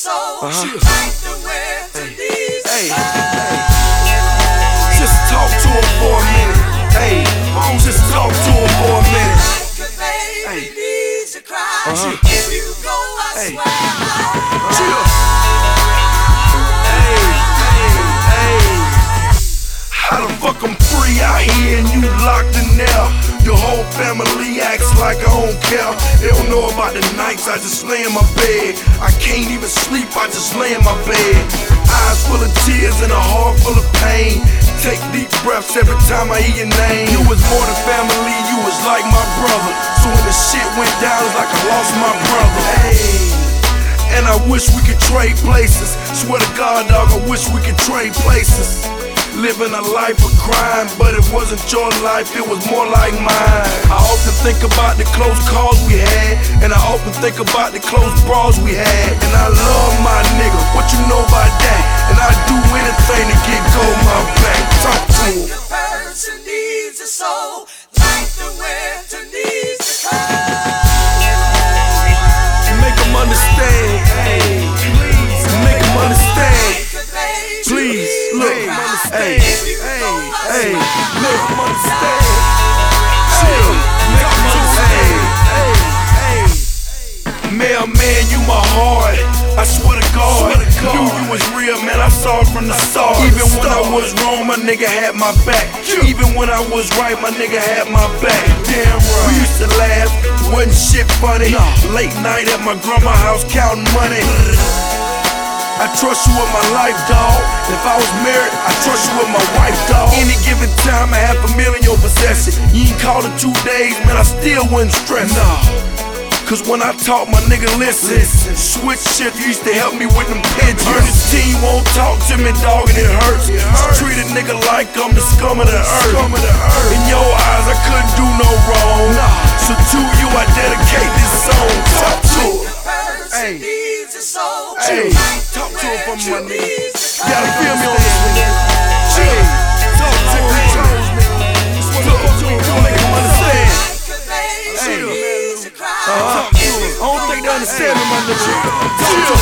soul, like the winter leaves. Hey, just talk to him for a minute. Hey, just talk to him for a minute. Like a baby needs to cry. If you go, I swear. How the fuck I'm free out here and you locked in there? Your whole family acts like I don't care. They don't know about the nights I just lay in my bed. I can't even sleep, I just lay in my bed. Eyes full of tears and a heart full of pain. Take deep breaths every time I hear your name. You was more than family, you was like my brother. So when the shit went down, it's like I lost my brother. Hey. And I wish we could trade places. Swear to God, dog, I wish we could trade places. Living a life of crime, but it wasn't your life, it was more like mine. I often think about the close calls we had, and I often think about the close brawls we had. And I love my nigga, what you know about that? And I do anything to get gold my back. Talk to him. Like a person needs a soul, like the winter needs a cold. Make them understand, hey, please, make them understand. Please, look, hey, make them understand. Chill, make them understand. Mailman, you my heart. I swear to God, knew you was real, man. I saw it from the start. Even when I was wrong, my nigga had my back. Even when I was right, my nigga had my back. Damn right. We used to laugh, wasn't shit funny. Late night at my grandma's house counting money. I trust you with my life, dawg. If I was married, I trust you with my wife, dawg. Any given time, I have $1 million your possession. You ain't called in 2 days, man, I still wouldn't stress. Nah. Cause when I talk, my nigga listen. Switch shift, you used to help me with them pigeons. This team won't talk to me, dawg, and it hurts. Treat a nigga like I'm the scum of the earth. In your eyes, I couldn't do no wrong. So to you, I dedicate this song. Talk to her. Hey. Hey, talk to him for my nigga. You gotta feel me on this one, nigga. Chill, talk to him, talk to him, make him understand. Hey, talk to him. I don't think they understand me, my nigga. Talk to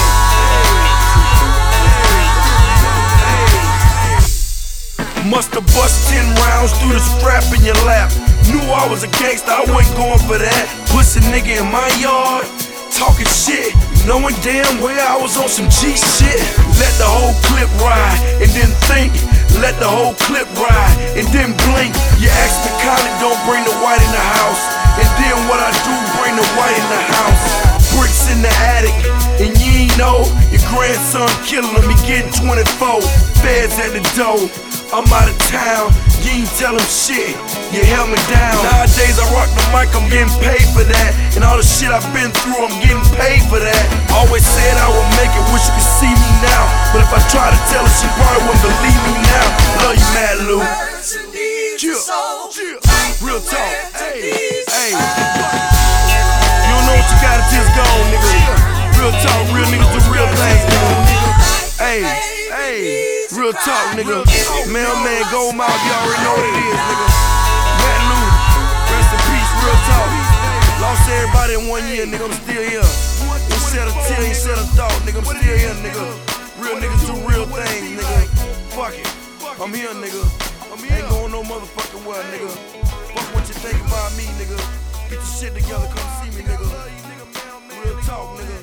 him. Musta bust 10 rounds through the strap in your lap. Knew I was a gangster, I wasn't going for that. Pussy nigga in my yard, talking shit, knowing damn well I was on some G shit. Let the whole clip ride and then think. Let the whole clip ride and then blink. You ask me kindly, don't bring the white in the house. And then what I do, bring the white in the house. Bricks in the attic, and you ain't know your grandson killing him, he getting 24. Feds at the door, I'm out of town, you ain't tell him shit, you held me down. Nowadays I rock the mic, I'm getting paid for that. And all the shit I've been through, I'm getting paid for that. Always said I would make it, wish you could see me now. But if I try to tell her, she probably wouldn't believe me now. Love you, Mad Lou. Chill, chill, real talk, hey. You don't know what you gotta just go on, nigga. Real talk, real niggas do real things, nigga. Hey, real talk, nigga. Mailman, Gold Mouth, you already know what it is, nigga. Mad Lou, rest in peace, real talk. Lost everybody in 1 year, nigga, I'm still here. Ain't shed a tear, ain't shed a thought, nigga, I'm still here, nigga. Real niggas do real things, nigga. Fuck it, I'm here, nigga. Ain't going no motherfucking well, nigga. Fuck what you think about me, nigga. Get your shit together, come see me, nigga. Real talk, nigga.